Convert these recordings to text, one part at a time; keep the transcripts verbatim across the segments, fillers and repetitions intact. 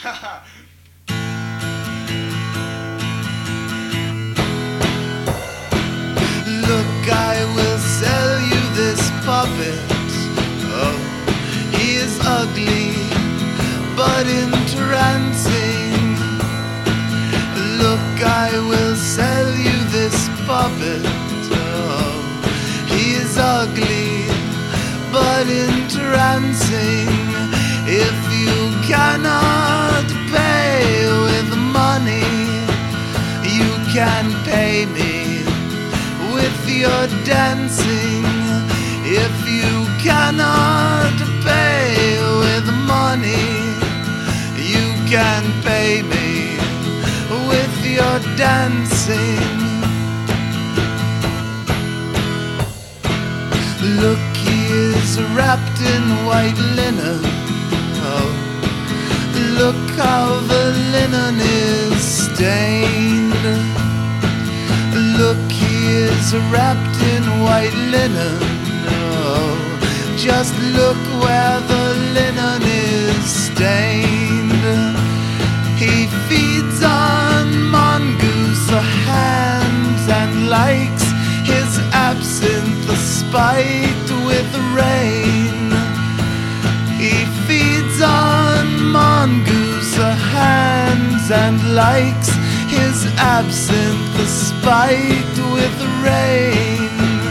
Look, I will sell you this puppet. Oh, he is ugly, but entrancing. Look, I will sell you this puppet. Oh, he is ugly, but entrancing. If you cannot pay with money, you can pay me with your dancing. If you cannot pay with money, you can pay me with your dancing. Look, he is wrapped in white linen. Oh, look how the linen is stained. Look, he is wrapped in white linen. Oh, just look where the linen is stained. He feeds on mongoose hands and likes his absinthe spiked with rain. He feeds on mongoose hands and likes his absinthe spiked with rain.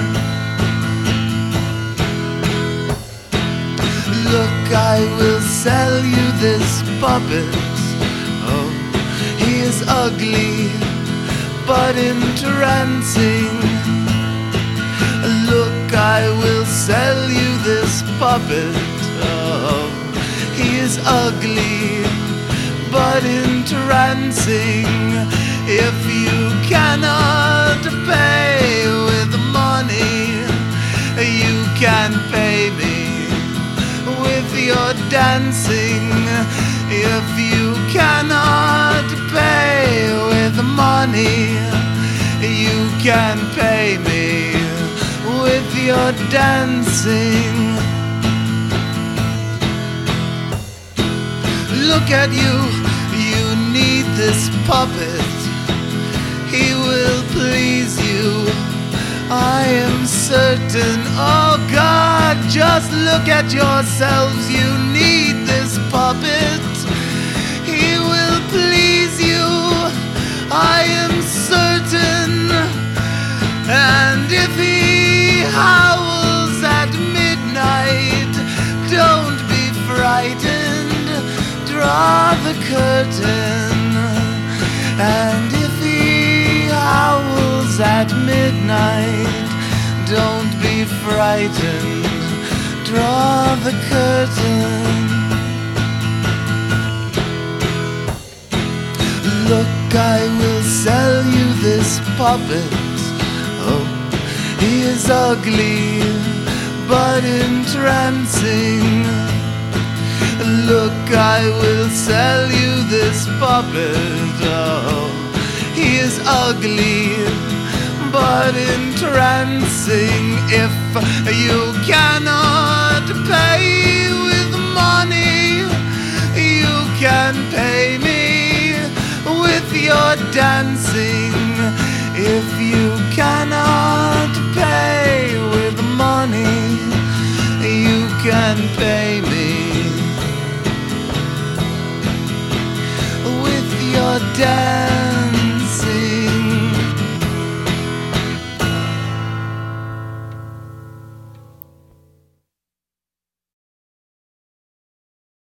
Look, I will sell you this puppet. Oh, he is ugly, but entrancing. Look, I will sell you this puppet. Oh, he is ugly, but entrancing. If you cannot pay with money, you can pay me with your dancing. If you cannot pay with money, you can pay me with your dancing. Look at you, you need this puppet. He will please you, I am certain. Oh God, just look at yourselves, you need this puppet. He will please you, I am certain. And if he howls at midnight, don't be frightened, draw the curtain. And if he howls at midnight, don't be frightened, draw the curtain. Look, I will sell you this puppet. Oh, he is ugly, but entrancing. Look, I will sell you this puppet. Oh, he is ugly, but entrancing. If you cannot pay with money, you can pay me with your dancing. If you cannot pay with money, you can pay me with your dancing.